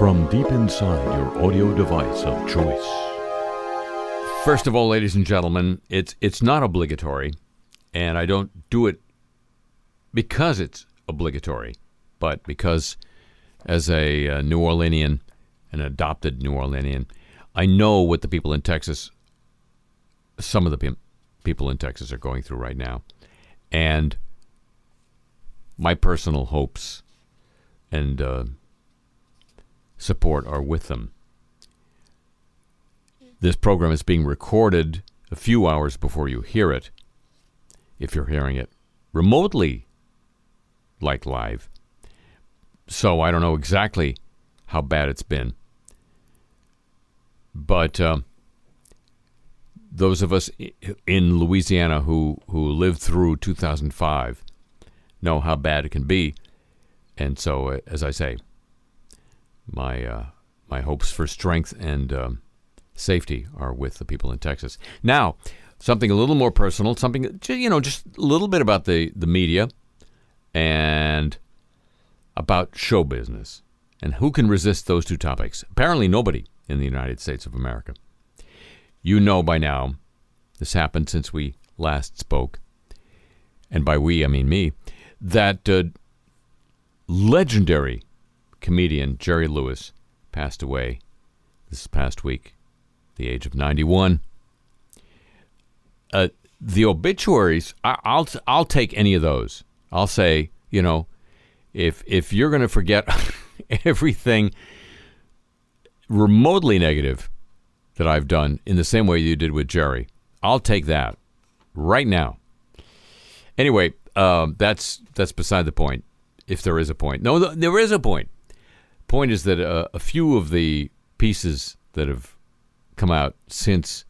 from deep inside your audio device of choice. First of all, ladies and gentlemen, it's not obligatory, and I don't do it because it's obligatory, but because as a New Orleanian, an adopted New Orleanian, I know what the people in Texas, some of the people in Texas are going through right now. And my personal hopes and support are with them. This program is being recorded a few hours before you hear it, if you're hearing it remotely, like live. So I don't know exactly how bad it's been. But those of us in Louisiana who lived through 2005 know how bad it can be. And so, as I say, my hopes for strength and safety are with the people in Texas. Now, something a little more personal, something, just a little bit about the media and about show business. And who can resist those two topics? Apparently nobody in the United States of America. You know by now, this happened since we last spoke, and by we I mean me, that legendary comedian Jerry Lewis passed away this past week, the age of 91. The obituaries, I'll take any of those. I'll say, if you're going to forget everything remotely negative that I've done in the same way you did with Jerry, I'll take that right now. Anyway, that's beside the point, if there is a point. No, there is a point. Point is that a few of the pieces that have come out since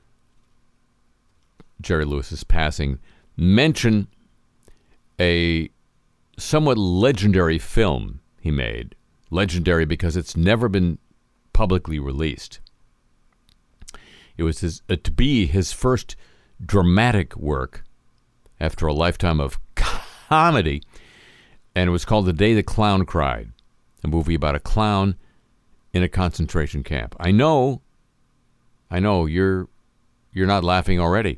Jerry Lewis's passing mention a somewhat legendary film he made. Legendary because it's never been publicly released. It was to be his first dramatic work after a lifetime of comedy, and it was called The Day the Clown Cried, a movie about a clown in a concentration camp. I know, you're not laughing already.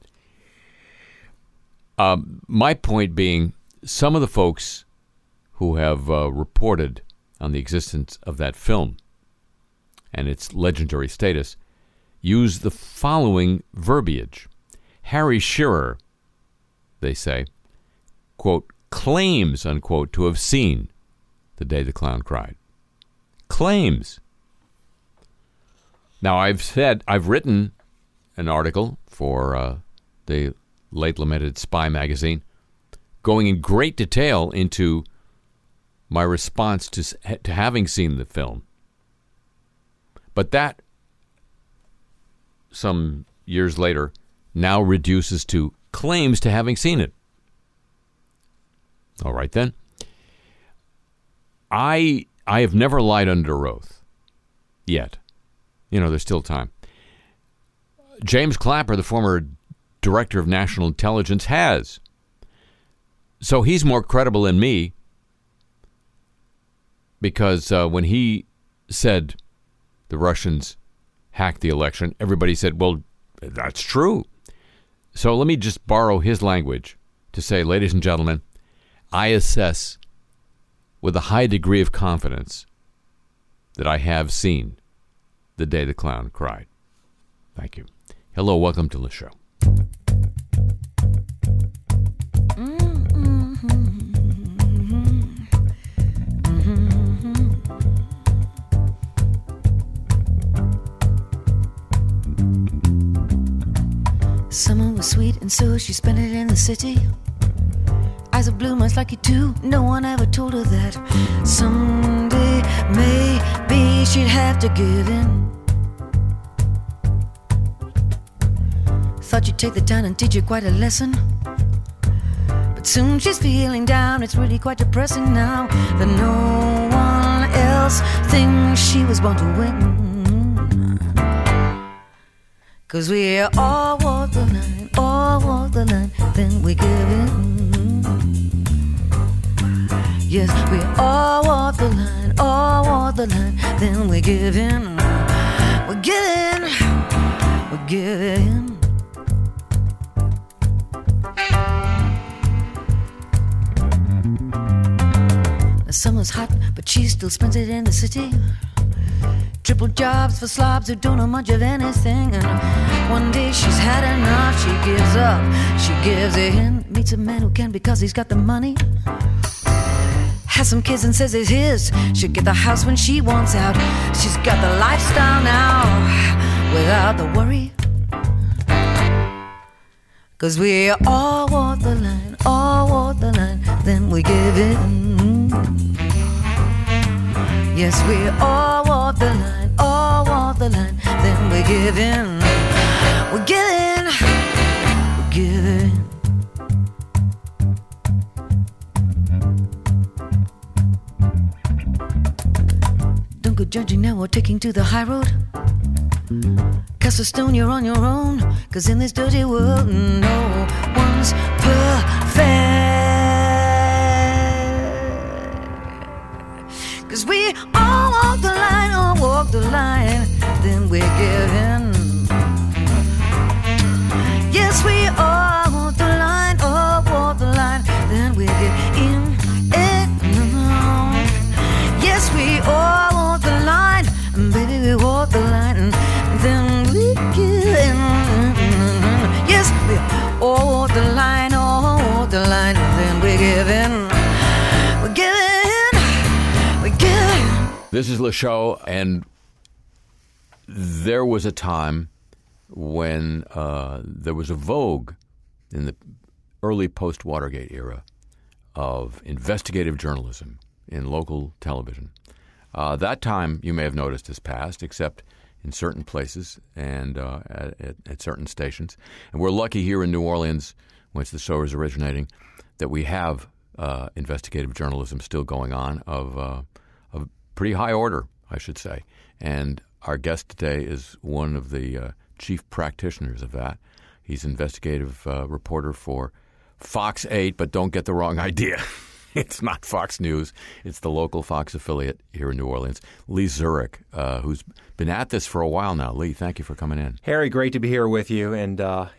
My point being, some of the folks who have reported on the existence of that film and its legendary status use the following verbiage. Harry Shearer, they say, quote, claims, unquote, to have seen The Day the Clown Cried. Claims. Now, I've written an article for the late lamented Spy magazine, going in great detail into my response to having seen the film. But that, some years later, now reduces to claims to having seen it. All right, then. I have never lied under oath. Yet. There's still time. James Clapper, the former director of national intelligence, has. So he's more credible than me, because when he said the Russians hacked the election, everybody said, well, that's true. So let me just borrow his language to say, ladies and gentlemen, I assess with a high degree of confidence that I have seen The Day the Clown Cried. Thank you. Hello, welcome to the show. Summer was sweet and so she spent it in the city. Eyes of blue much like you do. No one ever told her that someday maybe she'd have to give in. Thought you'd take the time and teach her quite a lesson, but soon she's feeling down. It's really quite depressing now that no one else thinks she was born to win. 'Cause we all walk the line, then we give in. Yes, we all walk the line, then we give in. We give in. We give in. The summer's hot, but she still spends it in the city. Triple jobs for slobs who don't know much of anything. And one day she's had enough, she gives up, she gives in. Meets a man who can because he's got the money. Has some kids and says it's his. She'll get the house when she wants out. She's got the lifestyle now, without the worry. 'Cause we all walk the line, all walk the line, then we give in. Yes, we all walk the line, all walk the line, then we give in. We give in, we give in. Don't go judging now or taking to the high road. Cast a stone, you're on your own. 'Cause in this dirty world, no one's perfect. 'Cause we all walk the line, then we give in. Yes, we all walk the line, then we give in. Yes, we all walk the line, baby, we walk the line, then we give in. Yes, we all walk the line, then we give in. We give in. This is Le Show, and there was a time when there was a vogue in the early post-Watergate era of investigative journalism in local television. That time, you may have noticed, has passed, except in certain places and at certain stations. And we're lucky here in New Orleans, which the show is originating, that we have investigative journalism still going on of pretty high order, I should say. And our guest today is one of the chief practitioners of that. He's investigative reporter for Fox 8, but don't get the wrong idea. It's not Fox News. It's the local Fox affiliate here in New Orleans. Lee Zurik, who's been at this for a while now. Lee, thank you for coming in. Harry, great to be here with you. And,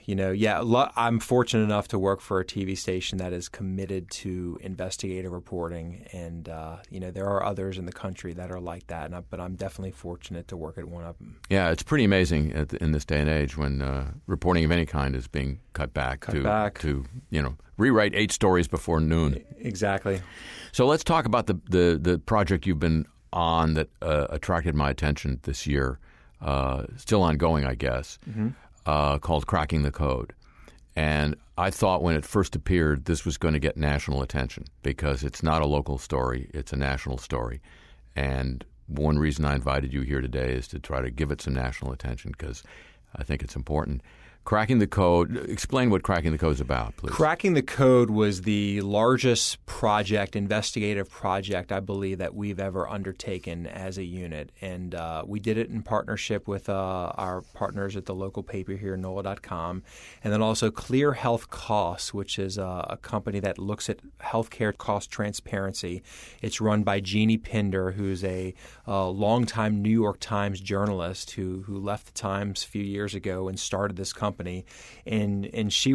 I'm fortunate enough to work for a TV station that is committed to investigative reporting. And, there are others in the country that are like that. But I'm definitely fortunate to work at one of them. Yeah, it's pretty amazing in this day and age when reporting of any kind is being cut back to rewrite 8 stories before noon. Exactly. So let's talk about the project you've been on that attracted my attention this year, still ongoing, I guess, called Cracking the Code. And I thought when it first appeared, this was going to get national attention because it's not a local story, it's a national story. And one reason I invited you here today is to try to give it some national attention because I think it's important. Cracking the Code. Explain what Cracking the Code is about, please. Cracking the Code was the largest investigative project, I believe, that we've ever undertaken as a unit. And we did it in partnership with our partners at the local paper here, NOLA.com, and then also Clear Health Costs, which is a company that looks at healthcare cost transparency. It's run by Jeannie Pinder, who's a longtime New York Times journalist who left the Times a few years ago and started this company. And she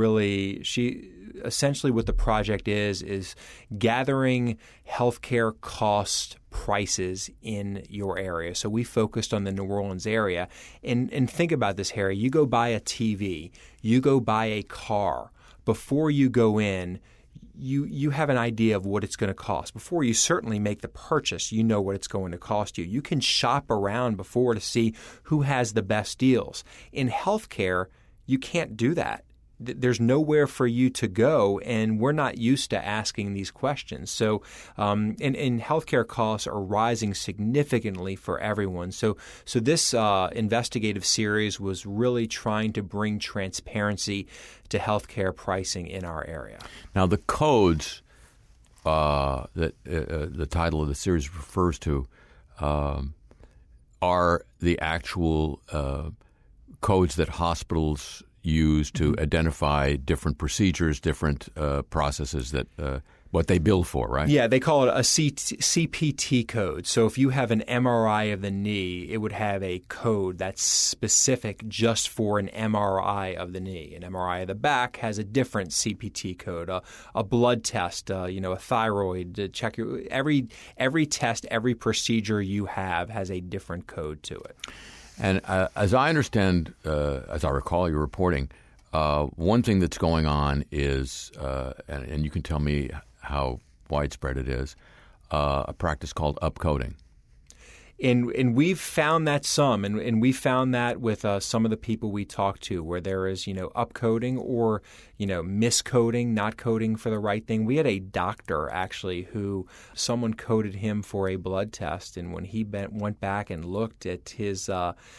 essentially what the project is gathering healthcare cost prices in your area. So we focused on the New Orleans area. And think about this, Harry. You go buy a TV, you go buy a car. Before you go in, you have an idea of what it's going to cost. Before you certainly make the purchase, you know what it's going to cost you. You can shop around before to see who has the best deals. In healthcare, you can't do that. There's nowhere for you to go, and we're not used to asking these questions. So, and healthcare costs are rising significantly for everyone. So this investigative series was really trying to bring transparency to healthcare pricing in our area. Now, the codes that the title of the series refers to are the actual codes that hospitals use to identify different procedures, different processes that what they bill for, right? Yeah, they call it a CPT code. So if you have an MRI of the knee, it would have a code that's specific just for an MRI of the knee. An MRI of the back has a different CPT code. A blood test, a thyroid to check your every test, every procedure you have has a different code to it. And as I understand, as I recall your reporting, one thing that's going on is, and you can tell me how widespread it is, a practice called upcoding. And we've found that and we found that with some of the people we talk to, where there is, upcoding or, miscoding, not coding for the right thing. We had a doctor actually who someone coded him for a blood test, and when he went back and looked at his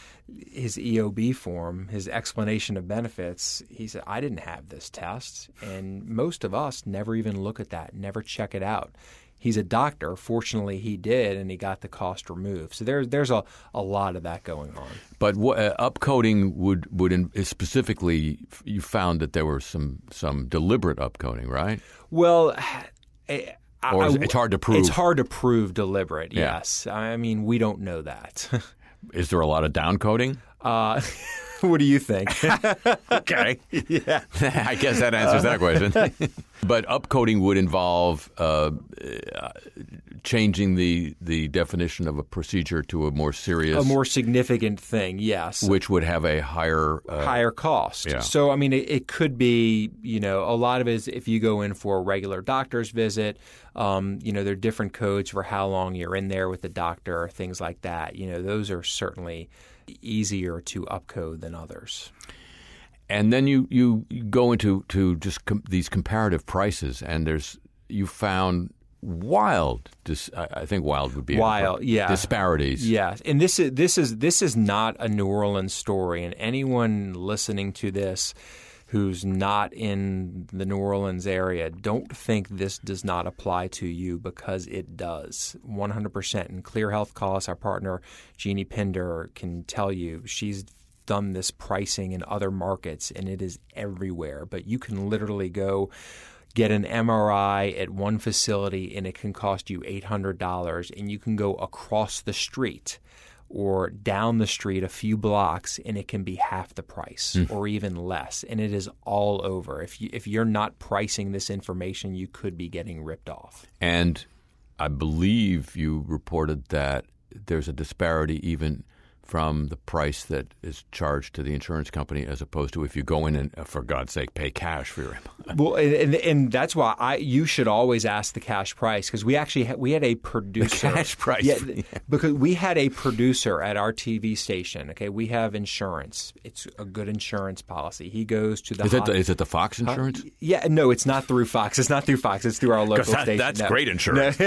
EOB form, his explanation of benefits, he said, I didn't have this test. And most of us never even look at that, never check it out. He's a doctor. Fortunately, he did, and he got the cost removed. So there's a lot of that going on. But upcoding would specifically, you found that there were some deliberate upcoding, right? Well, it's hard to prove. It's hard to prove deliberate. Yeah. Yes, I mean we don't know that. Is there a lot of downcoding? What do you think? Okay. Yeah. I guess that answers that question. But upcoding would involve changing the definition of a procedure to a more serious... A more significant thing, yes. Which would have a higher cost. Yeah. So, I mean, it could be, a lot of it is if you go in for a regular doctor's visit, there are different codes for how long you're in there with the doctor, things like that. Those are certainly easier to upcode than others. And then you go into just these comparative prices, and you found wild. I think wild would be wild. Yeah, disparities. Yeah, and this is not a New Orleans story. And anyone listening to this who's not in the New Orleans area, don't think this does not apply to you, because it does 100%. And Clear Health Costs, our partner Jeannie Pinder, can tell you she's done this pricing in other markets, and it is everywhere. But you can literally go get an MRI at one facility, and it can cost you $800, and you can go across the street or down the street a few blocks, and it can be half the price or even less. And it is all over. If you're not pricing this information, you could be getting ripped off. And I believe you reported that there's a disparity even from the price that is charged to the insurance company as opposed to if you go in and, for God's sake, pay cash for your MRI. Well, and that's why you should always ask the cash price, because we actually we had a producer. The cash price. Yeah, because we had a producer at our TV station. Okay, we have insurance. It's a good insurance policy. He goes to the Is it the Fox insurance? Yeah, no, it's not through Fox. It's not through Fox. It's through our local station. That's great insurance.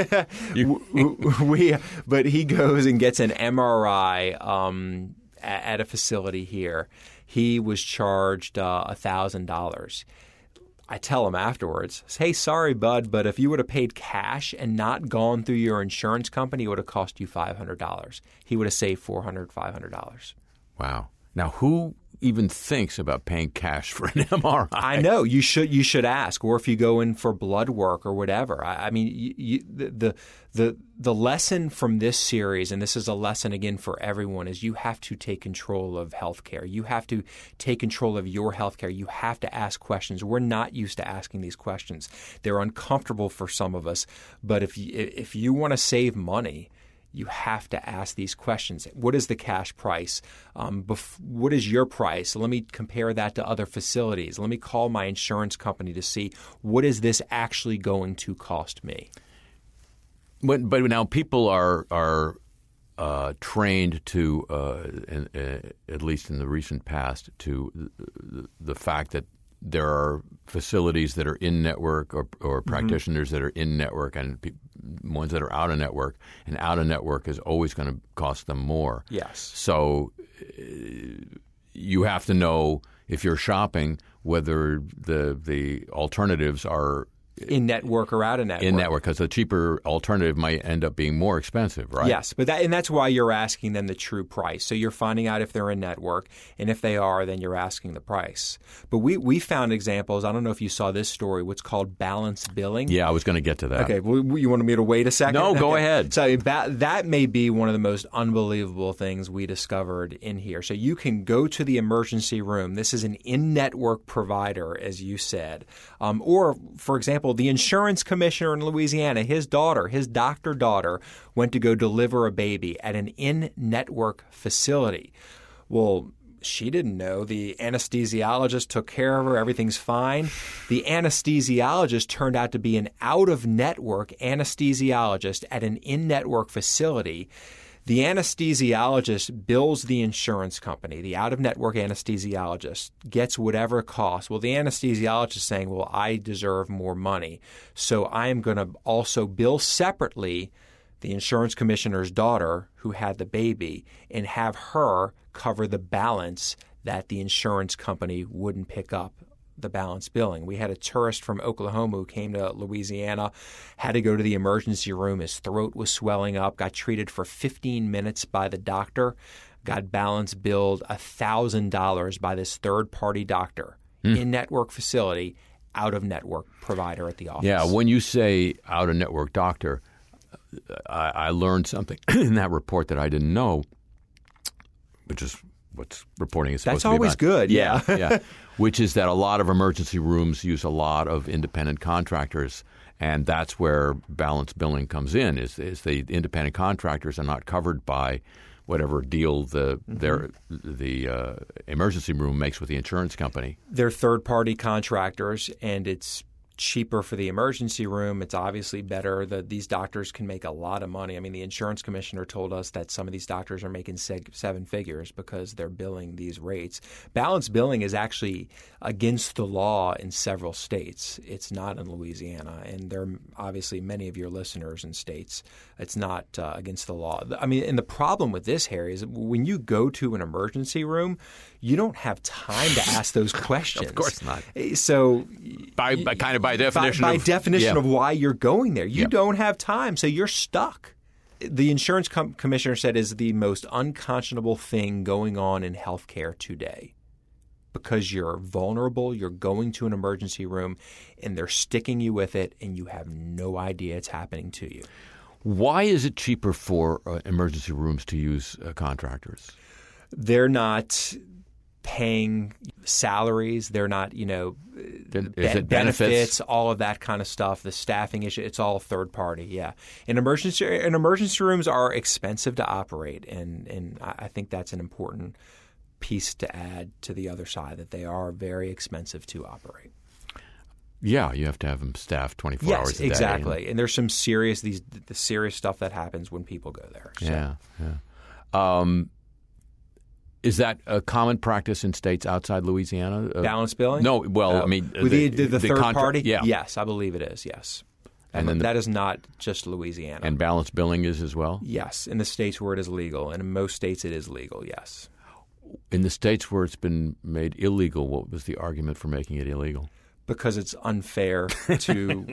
But he goes and gets an MRI at a facility here. He was charged $1,000. I tell him afterwards, hey, sorry, bud, but if you would have paid cash and not gone through your insurance company, it would have cost you $500. He would have saved $400, $500. Wow. Now, who even thinks about paying cash for an MRI? I know. You should ask. Or if you go in for blood work or whatever. I mean, the lesson from this series, and this is a lesson again for everyone, is you have to take control of healthcare. You have to take control of your healthcare. You have to ask questions. We're not used to asking these questions. They're uncomfortable for some of us. But if you want to save money, you have to ask these questions. What is the cash price? What is your price? Let me compare that to other facilities. Let me call my insurance company to see what is this actually going to cost me. But now people are trained to, at least in the recent past, to the fact that there are facilities that are in network or practitioners that are in network and ones that are out of network, and out of network is always going to cost them more. Yes. So you have to know, if you're shopping, whether the alternatives are in network or out of network. In network, because the cheaper alternative might end up being more expensive, right? Yes, but that's why you're asking them the true price. So you're finding out if they're in network, and if they are, then you're asking the price. But we found examples. I don't know if you saw this story, what's called balance billing. Yeah, I was going to get to that. Okay, well, you wanted me to wait a second? No, go ahead. So that may be one of the most unbelievable things we discovered in here. So you can go to the emergency room. This is an in-network provider, as you said. Or, for example, the insurance commissioner in Louisiana, his doctor daughter, went to go deliver a baby at an in-network facility. Well, she didn't know. The anesthesiologist took care of her. Everything's fine. The anesthesiologist turned out to be an out-of-network anesthesiologist at an in-network facility. The anesthesiologist bills the insurance company. The out-of-network anesthesiologist gets whatever it costs. Well, the anesthesiologist is saying, well, I deserve more money, so I am going to also bill separately the insurance commissioner's daughter who had the baby and have her cover the balance that the insurance company wouldn't pick up, the balance billing. We had a tourist from Oklahoma who came to Louisiana, had to go to the emergency room. His throat was swelling up, got treated for 15 minutes by the doctor, got balance billed $1,000 by this third-party doctor, in-network facility, out-of-network provider at the office. Yeah, when you say out-of-network doctor, I learned something in that report that I didn't know, which is what reporting is supposed to be about. That's always good, yeah. Yeah, which is that a lot of emergency rooms use a lot of independent contractors, and that's where balance billing comes in, is the independent contractors are not covered by whatever deal the emergency room makes with the insurance company. They're third-party contractors, and it's cheaper for the emergency room. It's obviously better. These doctors can make a lot of money. I mean, the insurance commissioner told us that some of these doctors are making seven figures because they're billing these rates. Balance billing is actually against the law in several states. It's not in Louisiana, and there are obviously many of your listeners in states. It's not against the law. I mean, and the problem with this, Harry, is when you go to an emergency room, you don't have time to ask those questions. Of course not. So by definition of why you're going there. You don't have time, so you're stuck. The insurance commissioner said is the most unconscionable thing going on in healthcare today, because you're vulnerable, you're going to an emergency room, and they're sticking you with it, and you have no idea it's happening to you. Why is it cheaper for emergency rooms to use contractors? They're not paying salaries. They're not, benefits, all of that kind of stuff, the staffing issue. It's all third party, yeah. And emergency rooms are expensive to operate, and I think that's an important piece to add to the other side, that they are very expensive to operate. Yeah, you have to have them staffed 24 hours a day. Yes, exactly. And there's some serious stuff that happens when people go there. So. Yeah. Is that a common practice in states outside Louisiana? Balance billing? No. Well, I mean, the third party. Yeah. Yes, I believe it is. Yes, and then that is not just Louisiana. And balance billing is as well. Yes, in the states where it is legal, and in most states it is legal. Yes. In the states where it's been made illegal, what was the argument for making it illegal? Because it's unfair to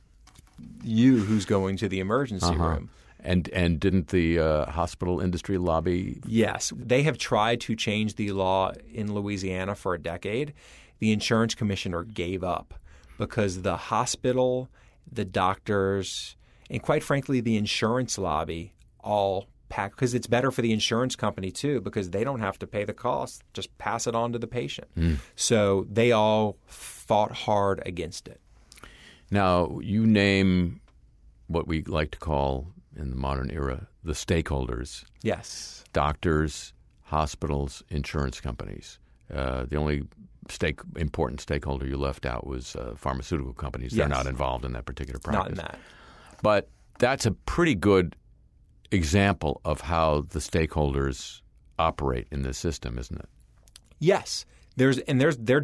you who's going to the emergency room. And didn't the hospital industry lobby? Yes. They have tried to change the law in Louisiana for a decade. The insurance commissioner gave up because the hospital, the doctors, and quite frankly, the insurance lobby all pack, because it's better for the insurance company too, because they don't have to pay the cost, just pass it on to the patient. So they all fought hard against it. Now, you name what we like to call in the modern era the stakeholders. Yes. Doctors, hospitals, insurance companies. The only important stakeholder you left out was pharmaceutical companies. They're not involved in that particular practice. Not in that. But that's a pretty good example of how the stakeholders operate in this system, isn't it? Yes. In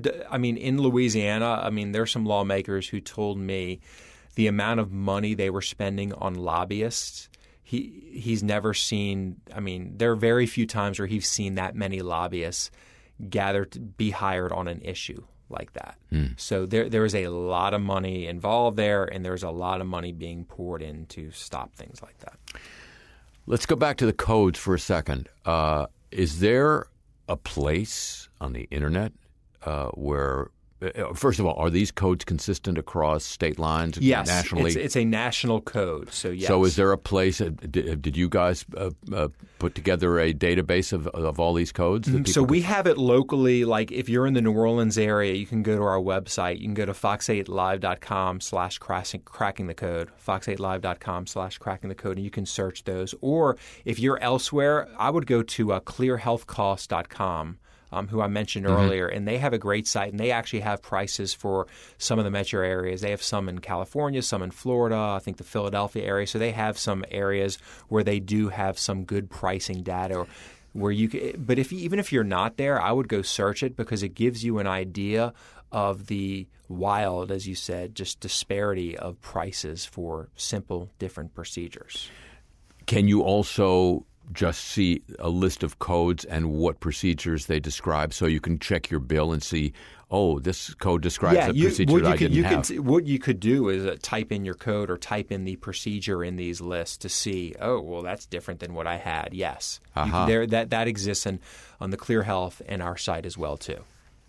Louisiana, there's some lawmakers who told me the amount of money they were spending on lobbyists. He's never seen – there are very few times where he's seen that many lobbyists gather to be hired on an issue like that. So there is a lot of money involved there, and there's a lot of money being poured in to stop things like that. Let's go back to the codes for a second. Is there a place on the internet where, first of all, are these codes consistent across state lines? Yes, nationally? It's a national code. So yes. So is there a place? Did you guys put together a database of all these codes? So we have it locally. Like if you're in the New Orleans area, you can go to our website. You can go to fox8live.com/cracking the code. fox8live.com/cracking the code, and you can search those. Or if you're elsewhere, I would go to clearhealthcost.com. Who I mentioned earlier, and they have a great site, and they actually have prices for some of the metro areas. They have some in California, some in Florida, I think the Philadelphia area. So they have some areas where they do have some good pricing data where you can, but even if you're not there, I would go search it because it gives you an idea of the wild, as you said, just disparity of prices for simple different procedures. Can you also just see a list of codes and what procedures they describe, so you can check your bill and see, oh, this code describes a procedure that I didn't have? What you could do is type in your code or type in the procedure in these lists to see, oh, well, that's different than what I had. Yes. That exists on the Clear Health and our site as well, too.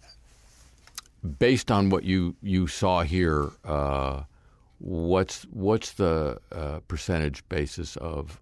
Based on what you saw here, what's the percentage basis of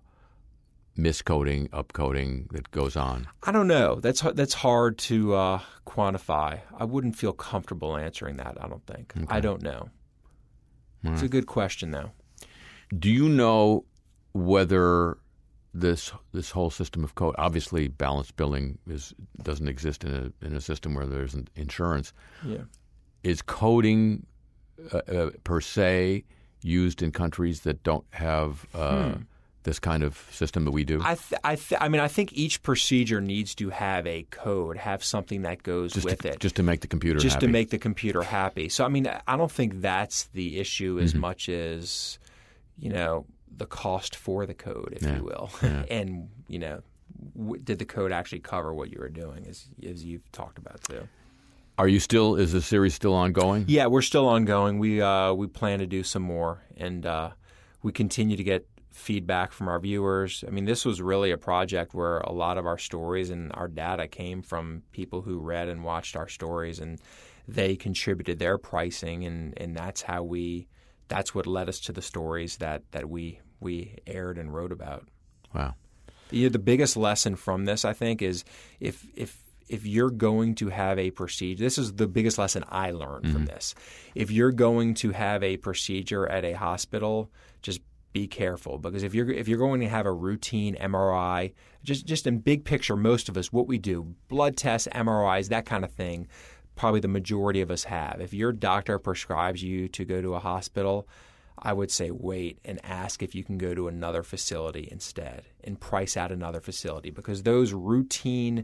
miscoding, upcoding that goes on? I don't know. That's hard to quantify. I wouldn't feel comfortable answering that, I don't think. Okay. I don't know. All it's right. A good question, though. Do you know whether this whole system of code, obviously balanced billing doesn't exist in a system where there's insurance. Yeah. Is coding per se used in countries that don't have this kind of system that we do? I think each procedure needs to have a code, have something that goes with it. Just to make the computer happy. Just to make the computer happy. So, I don't think that's the issue as much as, the cost for the code, if you will. Yeah. And, did the code actually cover what you were doing, as you've talked about, too. Is the series still ongoing? Yeah, we're still ongoing. We plan to do some more, and we continue to get feedback from our viewers. This was really a project where a lot of our stories and our data came from people who read and watched our stories, and they contributed their pricing, and that's what led us to the stories that we aired and wrote about. Wow. The biggest lesson from this, I think, is if you're going to have a procedure, this is the biggest lesson I learned from this. If you're going to have a procedure at a hospital, just be careful, because if you're going to have a routine MRI, just in big picture, most of us, what we do, blood tests, MRIs, that kind of thing, probably the majority of us have. If your doctor prescribes you to go to a hospital, I would say wait and ask if you can go to another facility instead and price out another facility, because those routine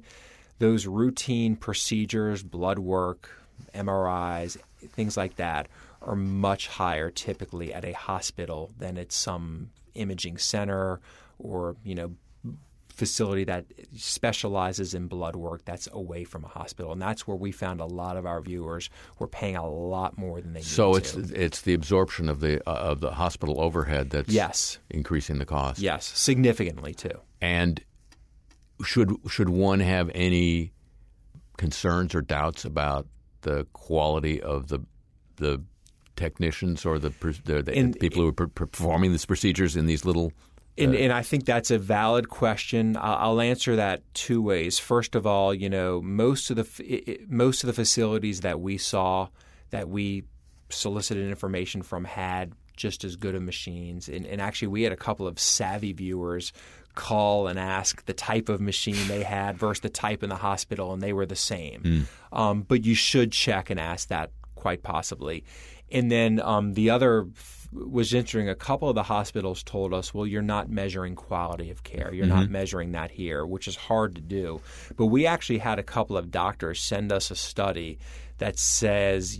procedures, blood work, MRIs, things like that are much higher typically at a hospital than at some imaging center or, facility that specializes in blood work that's away from a hospital. And that's where we found a lot of our viewers were paying a lot more than they need to. So it's the absorption of the hospital overhead that's increasing the cost. Yes, significantly too. And should one have any concerns or doubts about the quality of the technicians or the people who are performing these procedures in these little? And I think that's a valid question. I'll answer that two ways. First of all, most of the facilities that we saw, that we solicited information from, had just as good of machines. And actually, we had a couple of savvy viewers call and ask the type of machine they had versus the type in the hospital, and they were the same. But you should check and ask that quite possibly. And then the other was interesting. A couple of the hospitals told us, well, you're not measuring quality of care. You're not measuring that here, which is hard to do. But we actually had a couple of doctors send us a study that says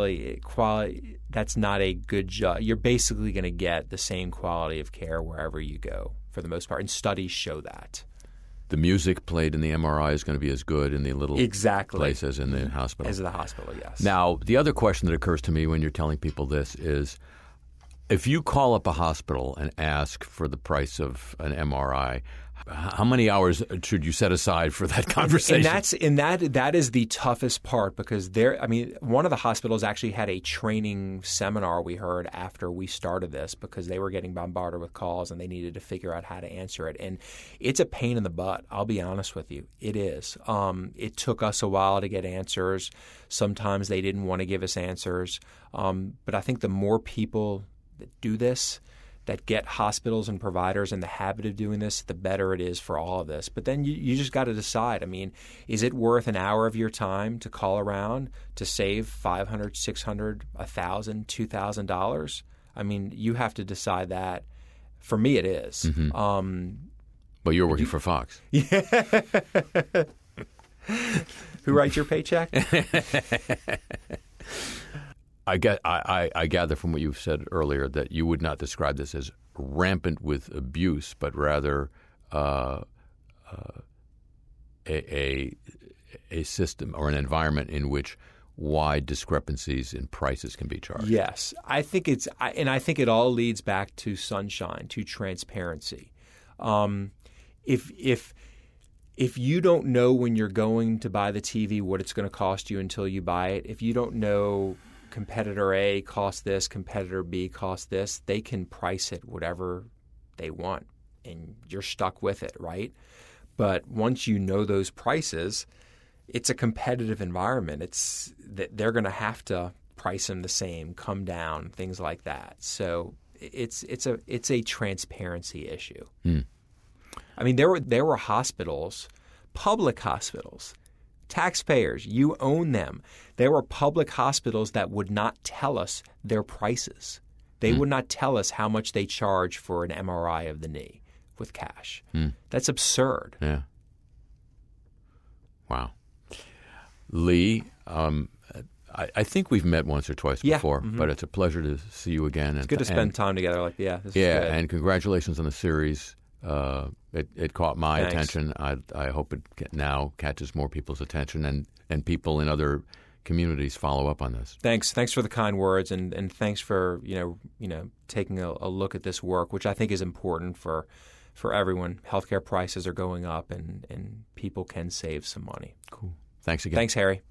that's not a good job. You're basically going to get the same quality of care wherever you go for the most part. And studies show that. the music played in the MRI is going to be as good in the little place as in the hospital. As the hospital, yes. Now, the other question that occurs to me when you're telling people this is, if you call up a hospital and ask for the price of an MRI, how many hours should you set aside for that conversation? That is the toughest part, because one of the hospitals actually had a training seminar we heard after we started this, because they were getting bombarded with calls and they needed to figure out how to answer it. And it's a pain in the butt, I'll be honest with you. It is. It took us a while to get answers. Sometimes they didn't want to give us answers. But I think the more people that do this, that get hospitals and providers in the habit of doing this, the better it is for all of this. But then you just got to decide. I mean, is it worth an hour of your time to call around to save $500, $600, $1,000, $2,000? I mean, you have to decide that. For me, it is. Mm-hmm. But you're working for Fox. Yeah. Who writes your paycheck? I gather from what you've said earlier that you would not describe this as rampant with abuse, but rather a system or an environment in which wide discrepancies in prices can be charged. Yes, I think I think it all leads back to sunshine, to transparency. If you don't know when you're going to buy the TV what it's going to cost you until you buy it, if you don't know competitor A costs this, competitor B costs this, they can price it whatever they want, and you're stuck with it, right? But once you know those prices, it's a competitive environment. It's that they're going to have to price them the same, come down, things like that. So it's a transparency issue. I mean, there were hospitals, public hospitals. Taxpayers, you own them. There were public hospitals that would not tell us their prices. They would not tell us how much they charge for an MRI of the knee with cash. That's absurd. Yeah. Wow. Lee, I think we've met once or twice before, but it's a pleasure to see you again. It's good to spend time together. This is good. And congratulations on the series. It caught my Thanks. attention. I hope it now catches more people's attention, and people in other communities follow up on this. Thanks for the kind words, and thanks for taking a look at this work, which I think is important for everyone. Healthcare prices are going up, and people can save some money. Cool. Thanks again. Thanks, Harry.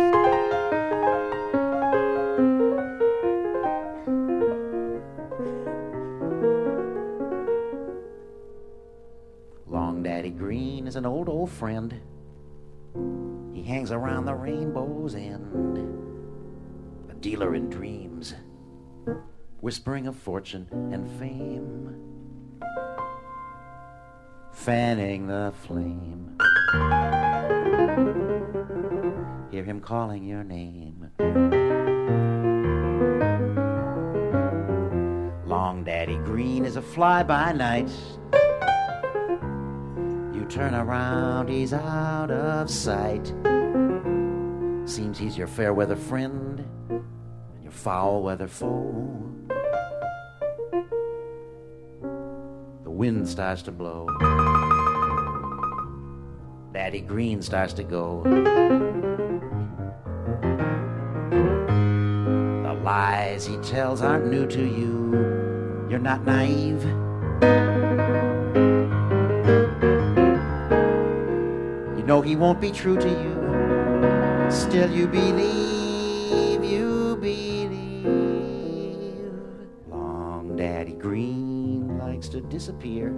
Long Daddy Green is an old friend. He hangs around the rainbow's end, a dealer in dreams, whispering of fortune and fame, fanning the flame. Hear him calling your name. Long Daddy Green is a fly-by-night. You turn around, he's out of sight. Seems he's your fair-weather friend and your foul-weather foe. The wind starts to blow. Daddy Green starts to go. The lies he tells aren't new to you. You're not naive. You know he won't be true to you. Still you believe, Long Daddy Green likes to disappear.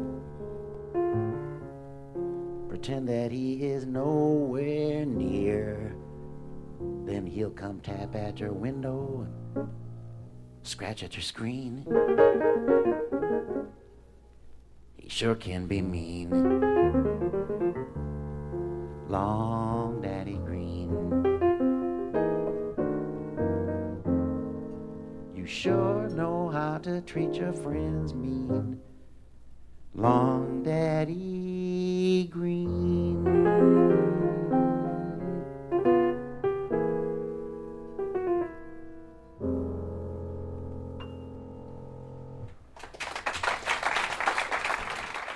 Pretend that he is nowhere near. Then he'll come tap at your window and scratch at your screen. He sure can be mean. Long Daddy Green. You sure know how to treat your friends mean. Long Daddy Green.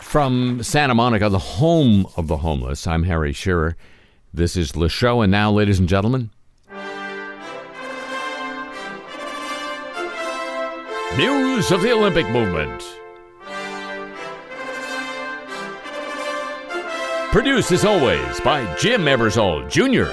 From Santa Monica, the home of the homeless, I'm Harry Shearer. This is Le Show, and now, ladies and gentlemen, news of the Olympic movement. Produced, as always, by Jim Ebersol Jr.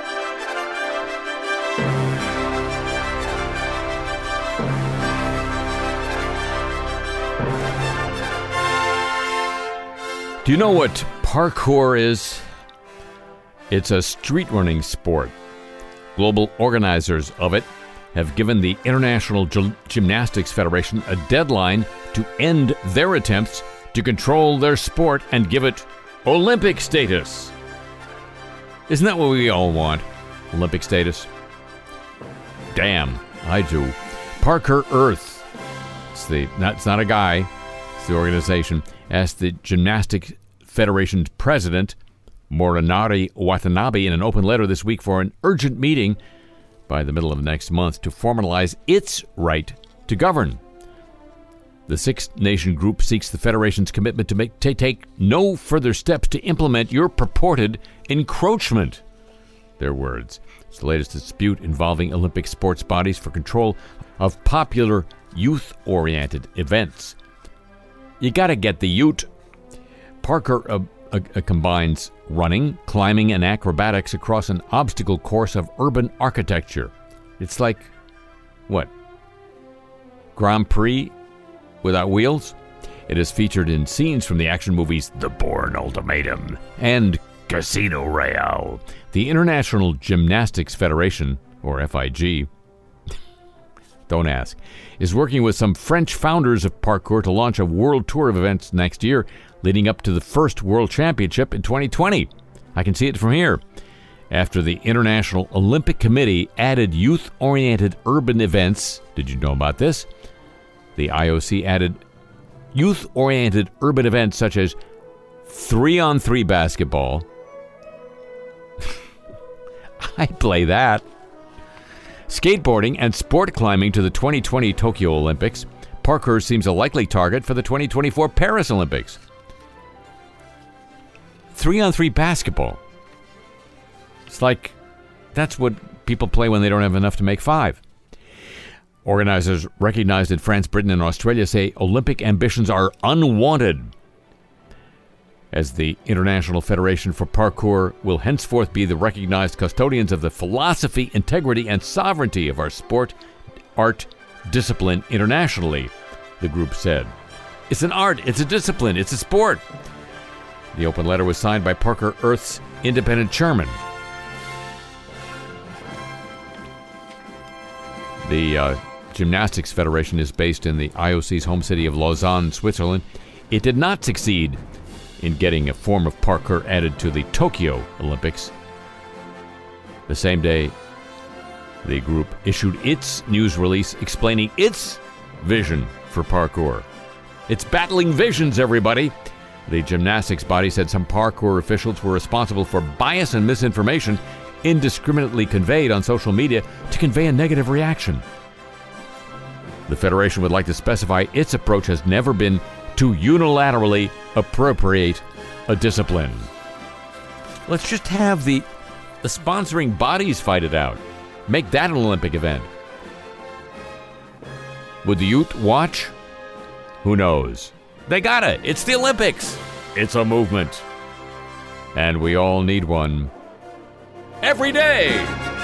Do you know what parkour is? It's a street running sport. Global organizers of it have given the International Gymnastics Federation a deadline to end their attempts to control their sport and give it Olympic status. Isn't that what we all want? Olympic status? Damn, I do. Parker Earth, it's not a guy, it's the organization, asked the Gymnastics Federation's president, Morinari Watanabe, in an open letter this week for an urgent meeting by the middle of next month to formalize its right to govern. The six-nation group seeks the Federation's commitment to take no further steps to implement your purported encroachment. Their words. It's the latest dispute involving Olympic sports bodies for control of popular youth-oriented events. You got to get the ute. Parkour combines running, climbing, and acrobatics across an obstacle course of urban architecture. It's like, what? Grand Prix without wheels? It is featured in scenes from the action movies The Bourne Ultimatum and Casino Royale. The International Gymnastics Federation, or FIG, don't ask, is working with some French founders of parkour to launch a world tour of events next year, leading up to the first World Championship in 2020. I can see it from here. After the International Olympic Committee added youth-oriented urban events, did you know about this? The IOC added youth-oriented urban events such as 3-on-3 basketball. I play that. Skateboarding and sport climbing to the 2020 Tokyo Olympics. Parkour seems a likely target for the 2024 Paris Olympics. 3-on-3 basketball. It's like, that's what people play when they don't have enough to make 5. Organizers recognized in France, Britain, and Australia say Olympic ambitions are unwanted, as the International Federation for Parkour will henceforth be the recognized custodians of the philosophy, integrity, and sovereignty of our sport, art, discipline internationally, the group said. It's an art, it's a discipline, it's a sport. The open letter was signed by Parker Earth's independent chairman. The Gymnastics Federation is based in the IOC's home city of Lausanne, Switzerland. It did not succeed in getting a form of parkour added to the Tokyo Olympics. The same day, the group issued its news release explaining its vision for parkour. It's battling visions, everybody. The gymnastics body said some parkour officials were responsible for bias and misinformation indiscriminately conveyed on social media to convey a negative reaction. The Federation would like to specify its approach has never been to unilaterally appropriate a discipline. Let's just have the sponsoring bodies fight it out. Make that an Olympic event. Would the youth watch? Who knows? They got it. It's the Olympics. It's a movement. And we all need one. Every day!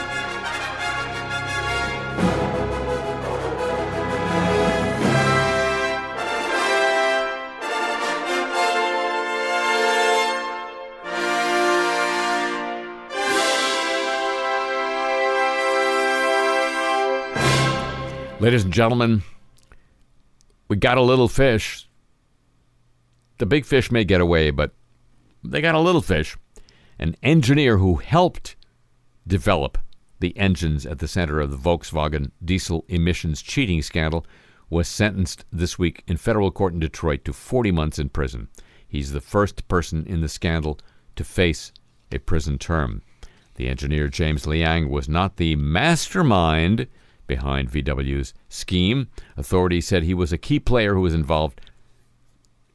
Ladies and gentlemen, we got a little fish. The big fish may get away, but they got a little fish. An engineer who helped develop the engines at the center of the Volkswagen diesel emissions cheating scandal was sentenced this week in federal court in Detroit to 40 months in prison. He's the first person in the scandal to face a prison term. The engineer, James Liang, was not the mastermind behind VW's scheme. Authorities said he was a key player who was involved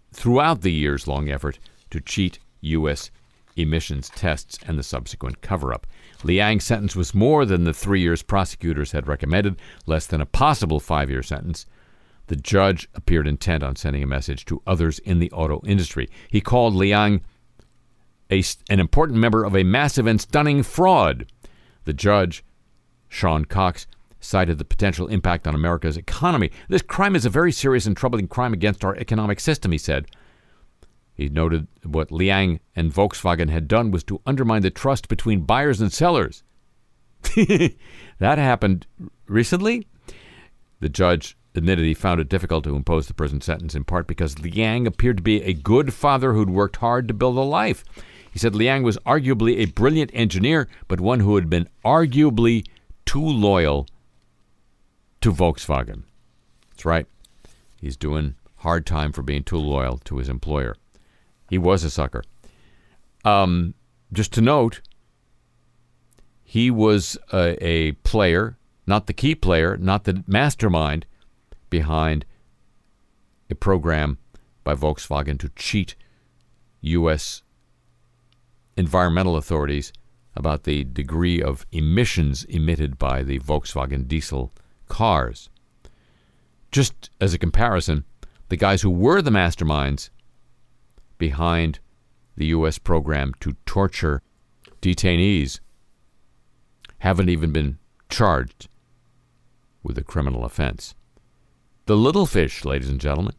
throughout the years-long effort to cheat U.S. emissions tests and the subsequent cover-up. Liang's sentence was more than the 3 years prosecutors had recommended, less than a possible 5-year sentence. The judge appeared intent on sending a message to others in the auto industry. He called Liang an important member of a massive and stunning fraud. The judge, Sean Cox, cited the potential impact on America's economy. This crime is a very serious and troubling crime against our economic system, he said. He noted what Liang and Volkswagen had done was to undermine the trust between buyers and sellers. That happened recently. The judge admitted he found it difficult to impose the prison sentence, in part because Liang appeared to be a good father who'd worked hard to build a life. He said Liang was arguably a brilliant engineer, but one who had been arguably too loyal to Volkswagen. That's right. He's doing hard time for being too loyal to his employer. He was a sucker. Just to note, he was a player, not the key player, not the mastermind behind a program by Volkswagen to cheat U.S. environmental authorities about the degree of emissions emitted by the Volkswagen diesel cars. Just as a comparison, the guys who were the masterminds behind the U.S. program to torture detainees haven't even been charged with a criminal offense. The little fish, ladies and gentlemen.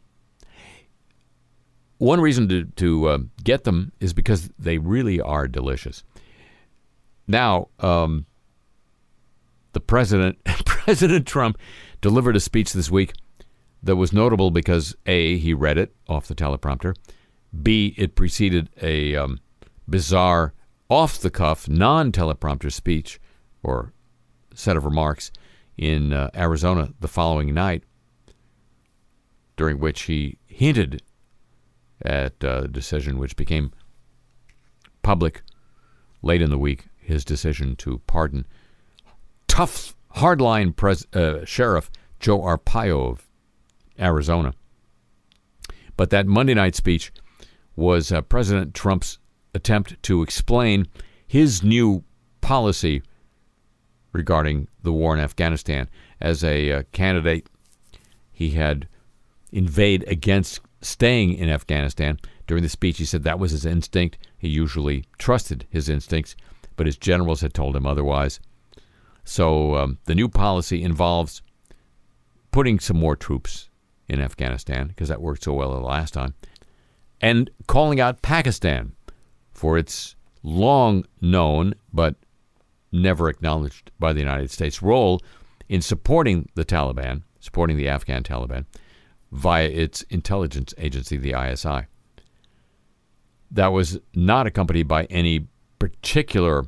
One reason to get them is because they really are delicious. Now, the President Trump delivered a speech this week that was notable because A, he read it off the teleprompter, B, it preceded a bizarre, off-the-cuff, non-teleprompter speech or set of remarks in Arizona the following night, during which he hinted at the decision which became public late in the week, his decision to pardon tough, hardline Sheriff Joe Arpaio of Arizona. But that Monday night speech was President Trump's attempt to explain his new policy regarding the war in Afghanistan. As a candidate, he had inveighed against staying in Afghanistan. During the speech, he said that was his instinct. He usually trusted his instincts, but his generals had told him otherwise. So the new policy involves putting some more troops in Afghanistan, because that worked so well the last time, and calling out Pakistan for its long-known but never acknowledged by the United States role in supporting the Taliban, supporting the Afghan Taliban, via its intelligence agency, the ISI. That was not accompanied by any particular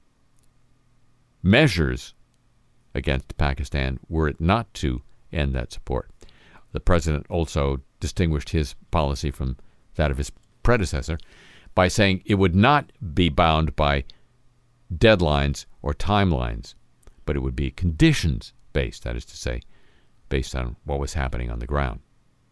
measures against Pakistan were it not to end that support. The president also distinguished his policy from that of his predecessor by saying it would not be bound by deadlines or timelines, but it would be conditions-based, that is to say, based on what was happening on the ground.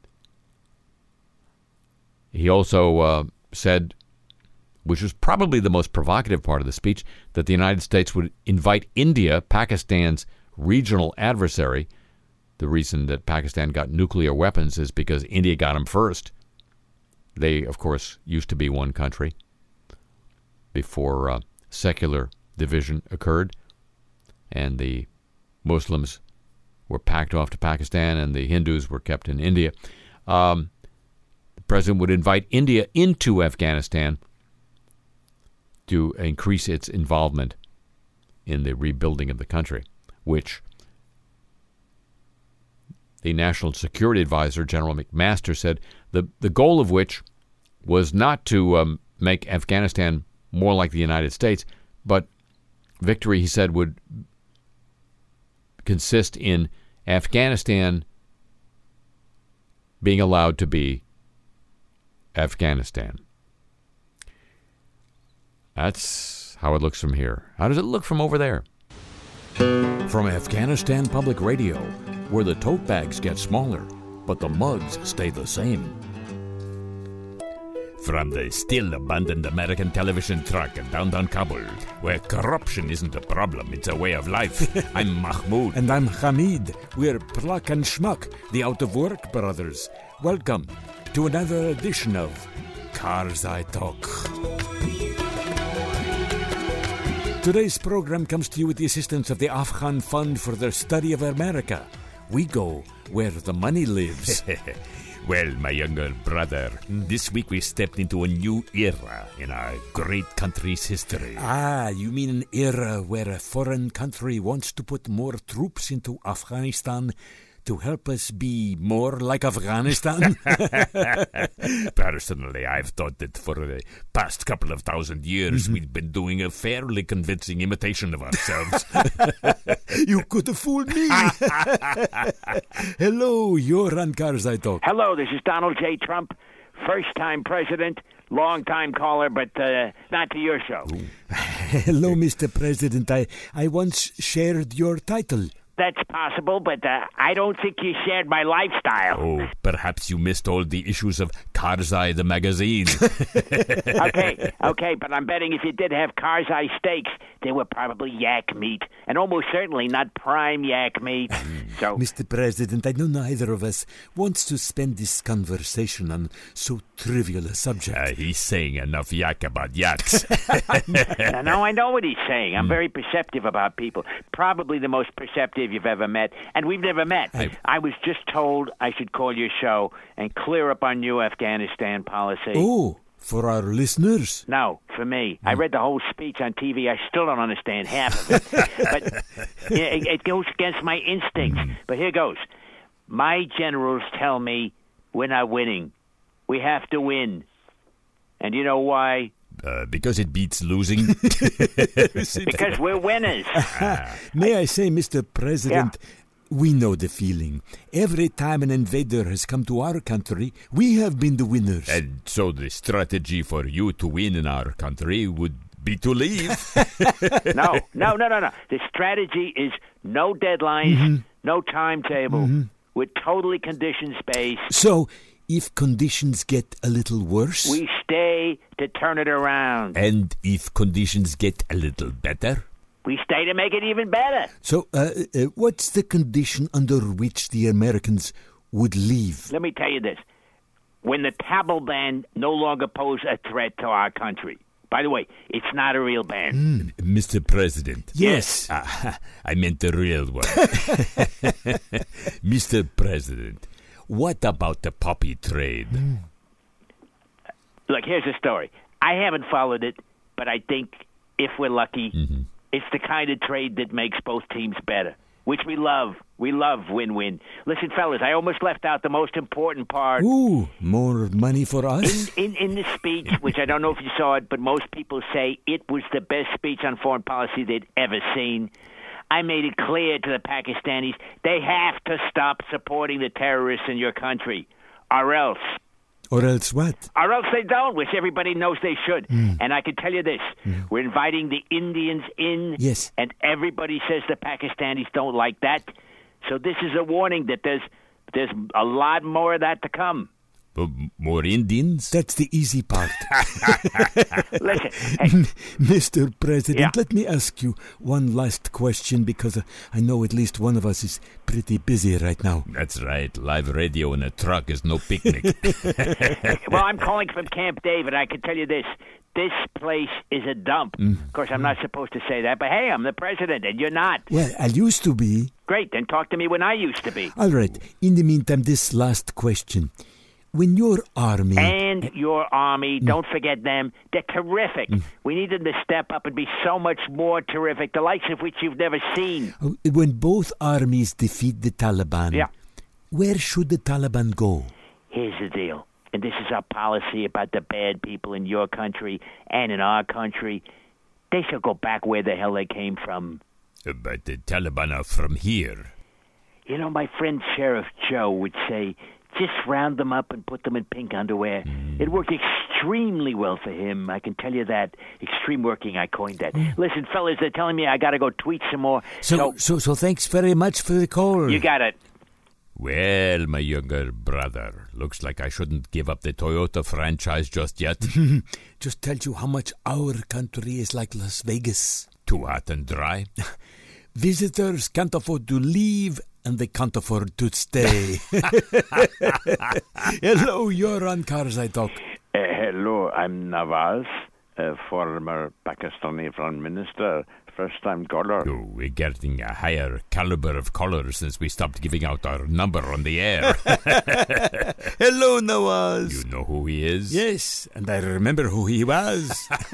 He also said, which was probably the most provocative part of the speech, that the United States would invite India, Pakistan's regional adversary. The reason that Pakistan got nuclear weapons is because India got them first. They, of course, used to be one country before secular division occurred, and the Muslims were packed off to Pakistan and the Hindus were kept in India. The president would invite India into Afghanistan to increase its involvement in the rebuilding of the country, which the National Security Advisor, General McMaster, said the goal of which was not to make Afghanistan more like the United States, but victory, he said, would consist in Afghanistan being allowed to be Afghanistan. That's how it looks from here. How does it look from over there? From Afghanistan Public Radio, where the tote bags get smaller, but the mugs stay the same. From the still abandoned American television truck in downtown Kabul, where corruption isn't a problem, it's a way of life, I'm Mahmoud. And I'm Hamid. We're Pluck and Schmuck, the out-of-work brothers. Welcome to another edition of Karzai Talk. Today's program comes to you with the assistance of the Afghan Fund for the Study of America. We go where the money lives. Well, my younger brother, this week we stepped into a new era in our great country's history. Ah, you mean an era where a foreign country wants to put more troops into Afghanistan to help us be more like Afghanistan? Personally, I've thought that for the past couple of thousand years we've been doing a fairly convincing imitation of ourselves. You could have fooled me. Hello, you're on Karzai Talk. Hello, this is Donald J. Trump, first-time president, long-time caller, but not to your show. Hello, Mr. President. I once shared your title. That's possible, but I don't think you shared my lifestyle. Oh, perhaps you missed all the issues of Karzai the magazine. Okay, but I'm betting if you did have Karzai steaks, they were probably yak meat, and almost certainly not prime yak meat. So, Mr. President, I know neither of us wants to spend this conversation on so trivial a subject. He's saying enough yak about yaks. no, I know what he's saying. I'm very perceptive about people. Probably the most perceptive you've ever met, and we've never met. I was just told I should call your show and clear up our new Afghanistan policy. Oh, for our listeners? No, for me. I read the whole speech on TV. I still don't understand half of it. But it goes against my instincts. But here goes. My generals tell me we're not winning. We have to win. And you know why? Because it beats losing. Because we're winners. May I say, Mr. President, we know the feeling. Every time an invader has come to our country, we have been the winners. And so the strategy for you to win in our country would be to leave. No. The strategy is no deadlines, no timetable. We're totally conditions-based. So, if conditions get a little worse? We stay to turn it around. And if conditions get a little better? We stay to make it even better. So, what's the condition under which the Americans would leave? Let me tell you this. When the Taliban no longer pose a threat to our country. By the way, it's not a real band. Mr. President. Yes. I meant the real one. Mr. President. What about the poppy trade? Look, here's the story. I haven't followed it, but I think if we're lucky, it's the kind of trade that makes both teams better, which we love. We love win-win. Listen, fellas, I almost left out the most important part. Ooh, more money for us? In the speech, which I don't know if you saw it, but most people say it was the best speech on foreign policy they'd ever seen. I made it clear to the Pakistanis they have to stop supporting the terrorists in your country, or else. Or else what? Or else they don't, which everybody knows they should. And I can tell you this, we're inviting the Indians in, yes, and everybody says the Pakistanis don't like that. So this is a warning that there's a lot more of that to come. More Indians? That's the easy part. Listen, hey. Mr. President, let me ask you one last question because I know at least one of us is pretty busy right now. That's right. Live radio in a truck is no picnic. Well, I'm calling from Camp David. I can tell you this. This place is a dump. Of course, I'm not supposed to say that, but hey, I'm the president, and you're not. Well, I used to be. Great, then talk to me when I used to be. All right. In the meantime, this last question. When your army... And your army, don't forget them, they're terrific. We need them to step up and be so much more terrific, the likes of which you've never seen. When both armies defeat the Taliban, where should the Taliban go? Here's the deal, and this is our policy about the bad people in your country and in our country. They shall go back where the hell they came from. But the Taliban are from here. You know, my friend Sheriff Joe would say, just round them up and put them in pink underwear. It worked extremely well for him. I can tell you that. Extreme working, I coined that. Listen, fellas, they're telling me I got to go tweet some more. So thanks very much for the call. You got it. Well, my younger brother, looks like I shouldn't give up the Toyota franchise just yet. Just tells you how much our country is like Las Vegas. Too hot and dry. Visitors can't afford to leave, and they can't afford to stay. Hello, you're on Cars I Talk. Hello, I'm Nawaz, a former Pakistani Prime Minister, first-time caller. Oh, we're getting a higher caliber of callers since we stopped giving out our number on the air. Hello, Nawaz. You know who he is? Yes, and I remember who he was.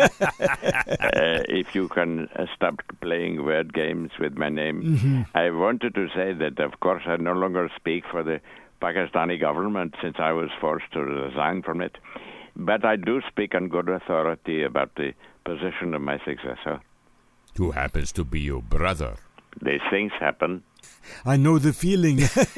If you can stop playing word games with my name. I wanted to say that, of course, I no longer speak for the Pakistani government since I was forced to resign from it. But I do speak on good authority about the position of my successor. Who happens to be your brother? These things happen. I know the feeling.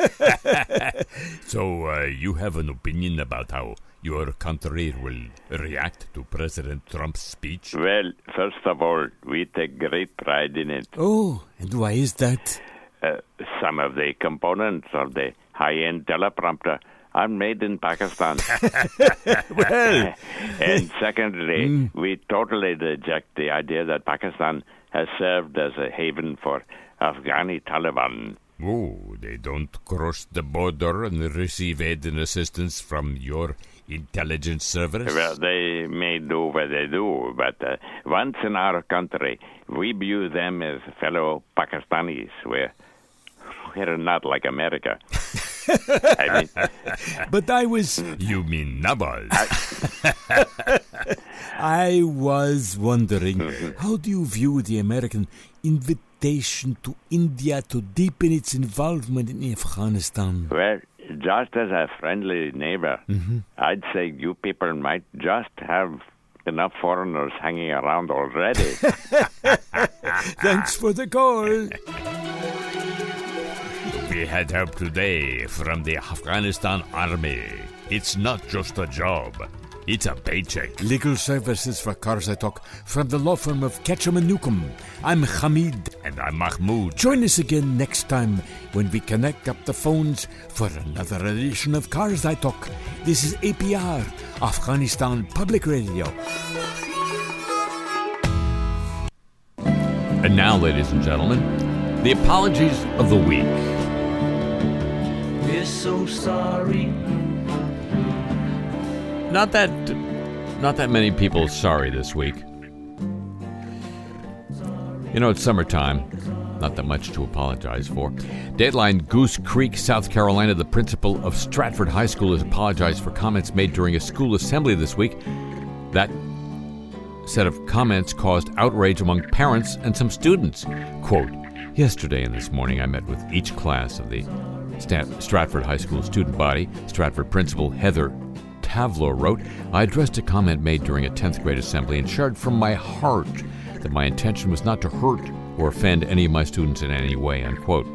So, you have an opinion about how your country will react to President Trump's speech? Well, first of all, we take great pride in it. Oh, and why is that? Some of the components of the high-end teleprompter are made in Pakistan. Well. And secondly, we totally reject the idea that Pakistan has served as a haven for Afghani Taliban. Oh, they don't cross the border and receive aid and assistance from your intelligence service? Well, they may do what they do, but once in our country, we view them as fellow Pakistanis. We're not like America. I mean, But I was... You mean Nawaz? I was wondering, how do you view the American invitation to India to deepen its involvement in Afghanistan? well, just as a friendly neighbor, I'd say you people might just have enough foreigners hanging around already. Thanks for the call. We had help today from the Afghanistan Army. It's not just a job, it's a paycheck. Legal services for Cars I Talk from the law firm of Ketchum & Newcomb. I'm Hamid. And I'm Mahmoud. Join us again next time when we connect up the phones for another edition of Cars I Talk. This is APR, Afghanistan Public Radio. And now, ladies and gentlemen, the apologies of the week. We're so sorry. Not that many people sorry this week. You know, it's summertime. Not that much to apologize for. Dateline Goose Creek, South Carolina. The principal of Stratford High School has apologized for comments made during a school assembly this week. That set of comments caused outrage among parents and some students. Quote, yesterday and this morning I met with each class of the Stratford High School student body. Stratford principal Heather Tavlor wrote, I addressed a comment made during a 10th grade assembly and shared from my heart that my intention was not to hurt or offend any of my students in any way, unquote.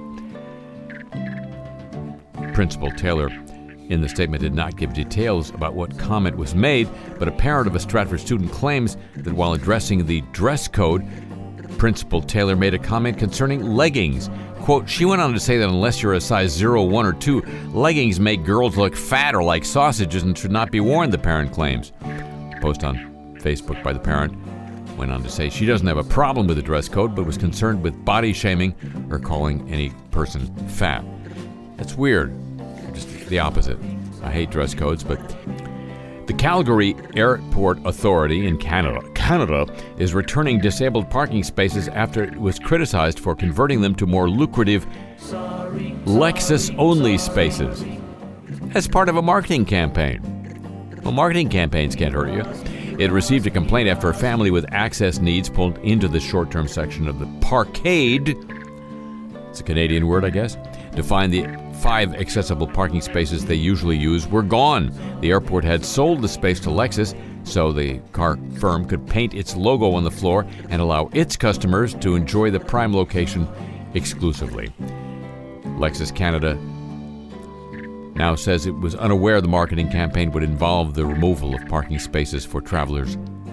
Principal Taylor in the statement did not give details about what comment was made, but a parent of a Stratford student claims that while addressing the dress code, Principal Taylor made a comment concerning leggings. Quote, she went on to say that unless you're a size 0, 1, or 2, leggings make girls look fat or like sausages and should not be worn, the parent claims. A post on Facebook by the parent went on to say she doesn't have a problem with the dress code, but was concerned with body shaming or calling any person fat. That's weird. Just the opposite. I hate dress codes, but the Calgary Airport Authority in Canada is returning disabled parking spaces after it was criticized for converting them to more lucrative Lexus-only spaces as part of a marketing campaign. Well, marketing campaigns can't hurt you. It received a complaint after a family with access needs pulled into the short-term section of the parkade. It's a Canadian word, I guess. To find the 5 accessible parking spaces they usually use were gone. The airport had sold the space to Lexus so the car firm could paint its logo on the floor and allow its customers to enjoy the prime location exclusively. Lexus Canada now says it was unaware the marketing campaign would involve the removal of parking spaces for travelers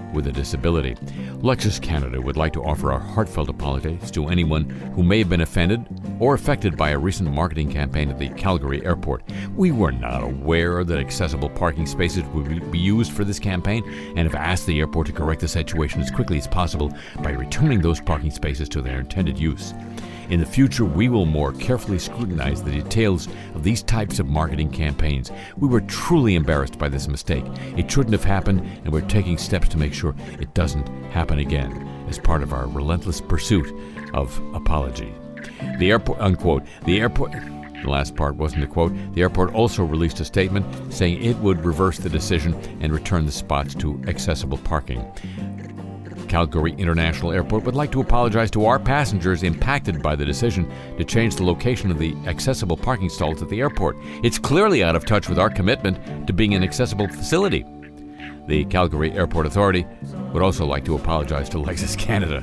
with a disability. Lexus Canada would like to offer our heartfelt apologies to anyone who may have been offended or affected by a recent marketing campaign at the Calgary airport. We were not aware that accessible parking spaces would be used for this campaign and have asked the airport to correct the situation as quickly as possible by returning those parking spaces to their intended use. In the future, we will more carefully scrutinize the details of these types of marketing campaigns. We were truly embarrassed by this mistake. It shouldn't have happened, and we're taking steps to make sure it doesn't happen again as part of our relentless pursuit of apology. The airport, unquote, the last part wasn't a quote. The airport also released a statement saying it would reverse the decision and return the spots to accessible parking. Calgary International Airport would like to apologize to our passengers impacted by the decision to change the location of the accessible parking stalls at the airport. It's clearly out of touch with our commitment to being an accessible facility. The Calgary Airport Authority would also like to apologize to Lexus Canada.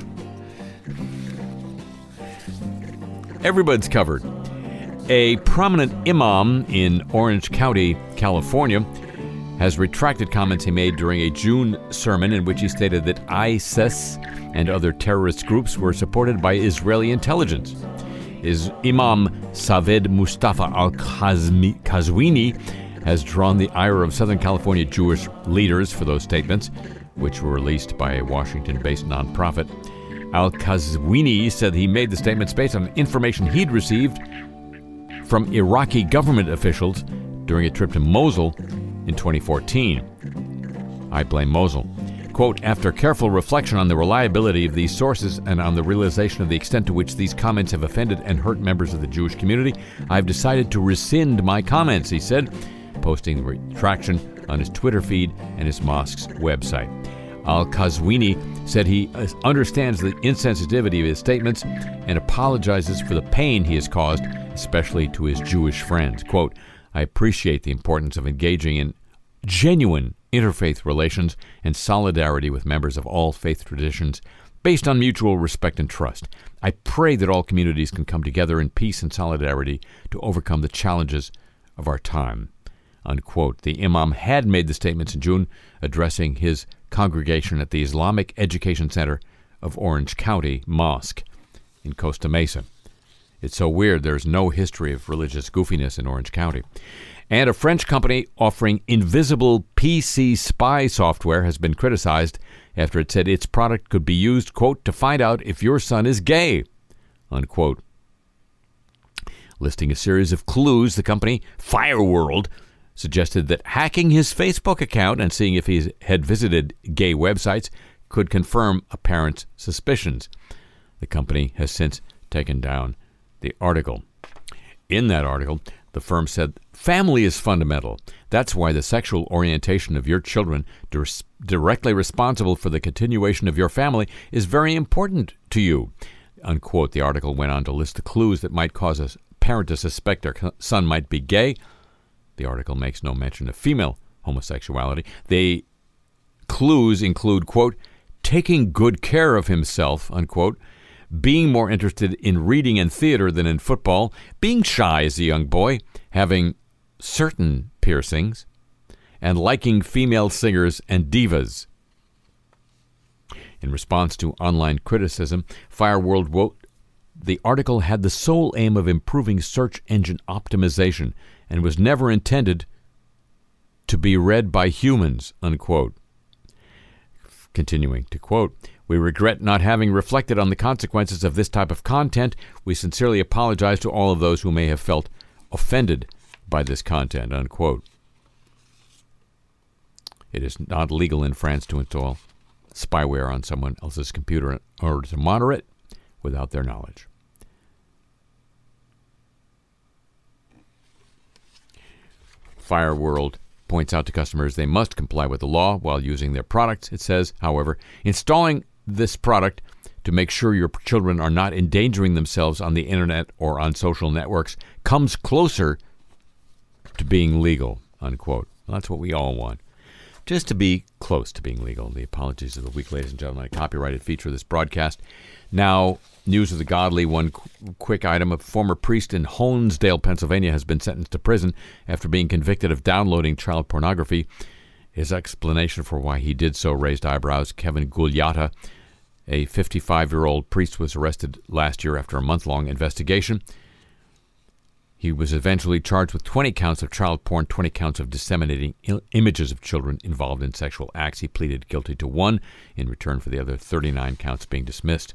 Everybody's covered. A prominent imam in Orange County, California, has retracted comments he made during a June sermon in which he stated that ISIS and other terrorist groups were supported by Israeli intelligence. Imam Saved Mustafa Al-Kazwini has drawn the ire of Southern California Jewish leaders for those statements, which were released by a Washington-based nonprofit. Al-Kazwini said he made the statements based on information he'd received from Iraqi government officials during a trip to Mosul in 2014. I blame Mosul. Quote, after careful reflection on the reliability of these sources and on the realization of the extent to which these comments have offended and hurt members of the Jewish community, I've decided to rescind my comments, he said, posting the retraction on his Twitter feed and his mosque's website. Al-Kazwini said he understands the insensitivity of his statements and apologizes for the pain he has caused, especially to his Jewish friends. Quote, I appreciate the importance of engaging in genuine interfaith relations and solidarity with members of all faith traditions based on mutual respect and trust. I pray that all communities can come together in peace and solidarity to overcome the challenges of our time. Unquote. The imam had made the statements in June addressing his congregation at the Islamic Education Center of Orange County Mosque in Costa Mesa. It's so weird. There's no history of religious goofiness in Orange County. And a French company offering invisible PC spy software has been criticized after it said its product could be used, quote, to find out if your son is gay, unquote. Listing a series of clues, the company Fireworld suggested that hacking his Facebook account and seeing if he had visited gay websites could confirm a parent's suspicions. The company has since taken down the article. In that article, the firm said, family is fundamental. That's why the sexual orientation of your children, directly responsible for the continuation of your family, is very important to you. Unquote. The article went on to list the clues that might cause a parent to suspect their son might be gay. The article makes no mention of female homosexuality. The clues include, quote, taking good care of himself, unquote, being more interested in reading and theater than in football, being shy as a young boy, having certain piercings, and liking female singers and divas. In response to online criticism, Fireworld wrote, the article had the sole aim of improving search engine optimization and was never intended to be read by humans, unquote. Continuing to quote, we regret not having reflected on the consequences of this type of content. We sincerely apologize to all of those who may have felt offended by this content, unquote. It is not legal in France to install spyware on someone else's computer in order to monitor it without their knowledge. Fireworld points out to customers they must comply with the law while using their products. It says, however, installing this product to make sure your children are not endangering themselves on the internet or on social networks comes closer to being legal, unquote. Well, that's what we all want. Just to be close to being legal. The apologies of the week, ladies and gentlemen. A copyrighted feature of this broadcast. Now, news of the godly. One quick item. A former priest in Honesdale, Pennsylvania, has been sentenced to prison after being convicted of downloading child pornography. His explanation for why he did so raised eyebrows. Kevin Gulyata, a 55-year-old priest, was arrested last year after a month-long investigation. He was eventually charged with 20 counts of child porn, 20 counts of disseminating images of children involved in sexual acts. He pleaded guilty to 1 in return for the other 39 counts being dismissed.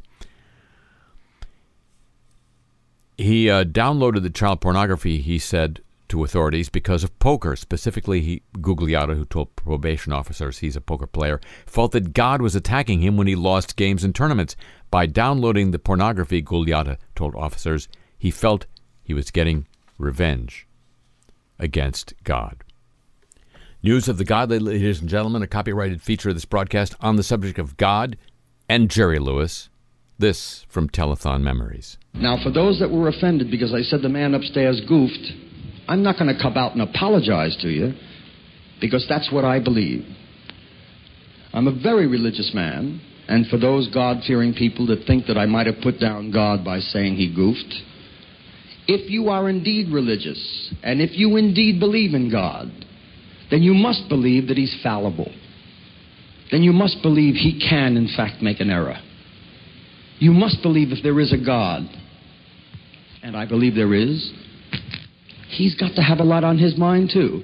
He downloaded the child pornography, he said, to authorities because of poker. Specifically, Gugliotta, who told probation officers he's a poker player, felt that God was attacking him when he lost games and tournaments. By downloading the pornography, Gugliotta told officers he felt he was getting revenge against God. News of the Godly, ladies and gentlemen, a copyrighted feature of this broadcast on the subject of God and Jerry Lewis. This from Telethon Memories. Now, for those that were offended because I said the man upstairs goofed, I'm not going to come out and apologize to you, because that's what I believe. I'm a very religious man, and for those God-fearing people that think that I might have put down God by saying he goofed, if you are indeed religious, and if you indeed believe in God, then you must believe that he's fallible. Then you must believe he can, in fact, make an error. You must believe if there is a God, and I believe there is, he's got to have a lot on his mind, too.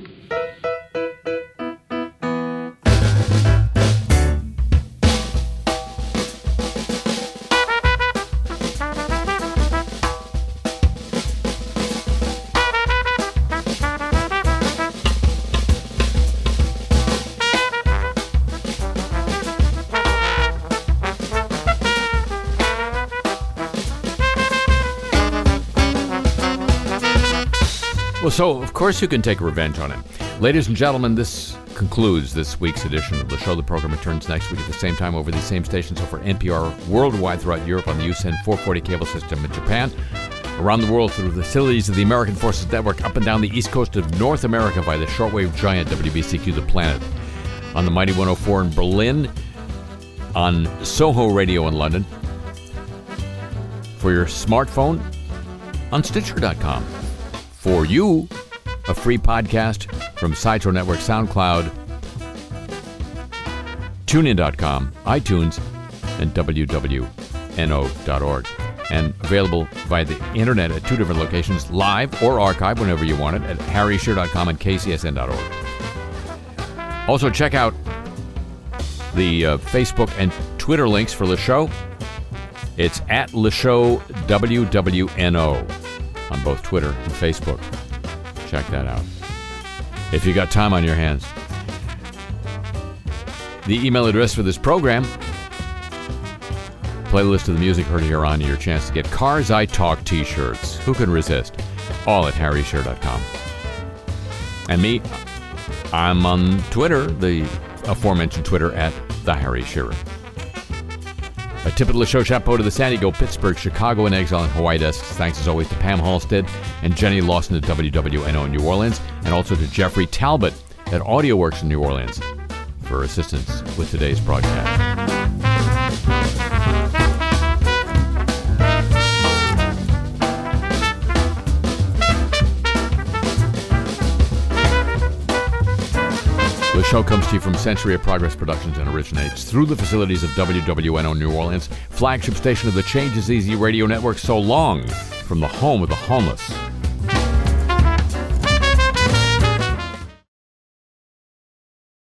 Well, so, of course you can take revenge on him. Ladies and gentlemen, this concludes this week's edition of the show. The program returns next week at the same time over these same stations. So for NPR worldwide throughout Europe on the USEN 440 cable system in Japan, around the world through the facilities of the American Forces Network, up and down the east coast of North America by the shortwave giant WBCQ The Planet, on the Mighty 104 in Berlin, on Soho Radio in London, for your smartphone, on Stitcher.com. For you, a free podcast from Sideshow Network, SoundCloud, TuneIn.com, iTunes, and wwno.org. And available via the internet at 2 different locations, live or archived whenever you want it, at harryshear.com and kcsn.org. Also, check out the Facebook and Twitter links for the show. It's at LeShow WWNO on both Twitter and Facebook. Check that out if you got time on your hands. The email address for this program, playlist of the music heard here on, your chance to get Cars I Talk t-shirts. Who can resist? All at harryshear.com. And me, I'm on Twitter, the aforementioned Twitter at The Harry Shearer. A tip of the show chapeau to the San Diego, Pittsburgh, Chicago, and Exile and Hawaii desks. Thanks as always to Pam Halstead and Jenny Lawson at WWNO in New Orleans, and also to Jeffrey Talbot at AudioWorks in New Orleans for assistance with today's broadcast. The show comes to you from Century of Progress Productions and originates through the facilities of WWNO New Orleans, flagship station of the Change is Easy radio network. So long from the home of the homeless.